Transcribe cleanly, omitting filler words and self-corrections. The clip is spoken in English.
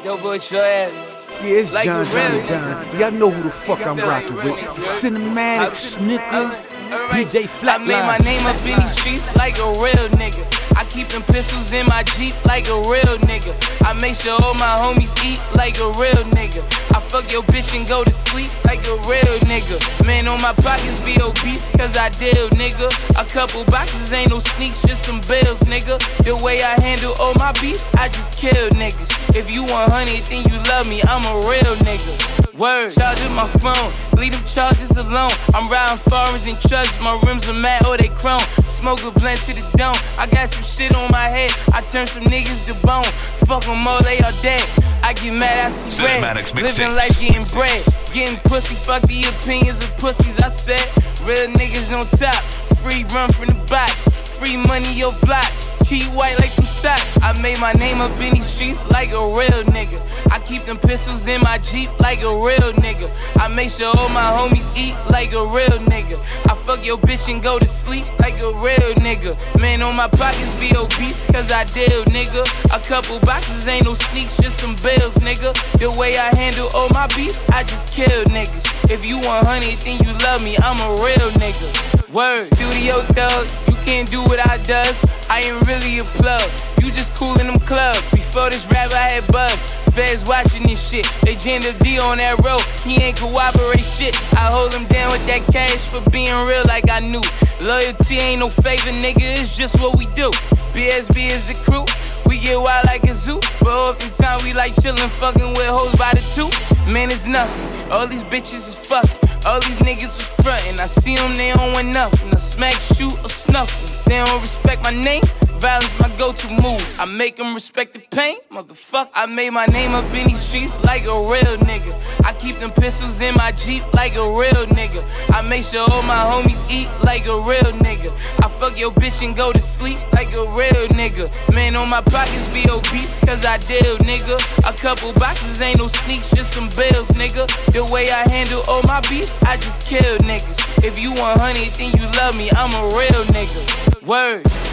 Double your ass. Yeah, it's Like John a real Don. Y'all know who the fuck I'm rocking with. The Cinematic Snicker, DJ Flatline. I made my name up in these streets like a real nigga. I keep them pistols in my Jeep like a real nigga. I make sure all my homies eat like a real nigga. I fuck your bitch and go to sleep like a real nigga. Man, on my pockets be obese cause I deal, nigga. A couple boxes ain't no sneaks, just some bills, nigga. The way I handle all my beefs, I just kill niggas. If you want honey, then you love me, I'm a real nigga. Word, charging my phone, leave them charges alone. I'm riding foreigns and trucks, my rims are mad, oh they chrome. Smoke a blend to the dome, I got some shit on my head. I turn some niggas to bone, fuck them all, they are dead. I get mad, I see red, living life getting bread. Getting pussy, fuck the opinions of pussies, I said. Real niggas on top, free run from the box. Free money, your blocks. Key white like them socks. I made my name up in these streets like a real nigga. I keep them pistols in my Jeep like a real nigga. I make sure all my homies eat like a real nigga. I fuck your bitch and go to sleep like a real nigga. Man, on my pockets be obese cause I deal, nigga. A couple boxes ain't no sneaks, just some bills, nigga. The way I handle all my beefs, I just kill niggas. If you want honey, then you love me, I'm a real nigga. Word, studio thug, you can't do what I does. I ain't really a plug, you just cool in them clubs. Before this rap I had buzz, feds watching this shit. They jammed up D on that road, he ain't cooperate shit. I hold him down with that cash for being real like I knew. Loyalty ain't no favor, nigga, it's just what we do. BSB is the crew, we get wild like a zoo. But oftentimes we like chillin', fucking with hoes by the two. Man, it's nothing, all these bitches is fucking. All these niggas was frontin', I see them, they don't want nothing. I smack, shoot, or snuff them. They don't respect my name, violence my go-to move. I make them respect the pain, motherfucker. I made my name up in these streets like a real nigga. I keep them pistols in my Jeep like a real nigga. I make sure all my homies eat like a real nigga. I fuck your bitch and go to sleep like a real nigga. Man, on my pockets be obese cause I deal, nigga. A couple boxes ain't no sneaks, just some bills, nigga. The way I handle all my beefs, I just kill niggas. If you want honey, then you love me, I'm a real nigga. Word.